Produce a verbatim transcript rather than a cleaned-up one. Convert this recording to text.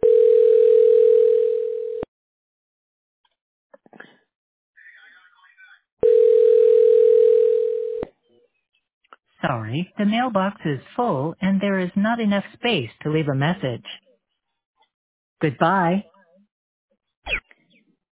Sorry, the mailbox is full and there is not enough space to leave a message. Goodbye.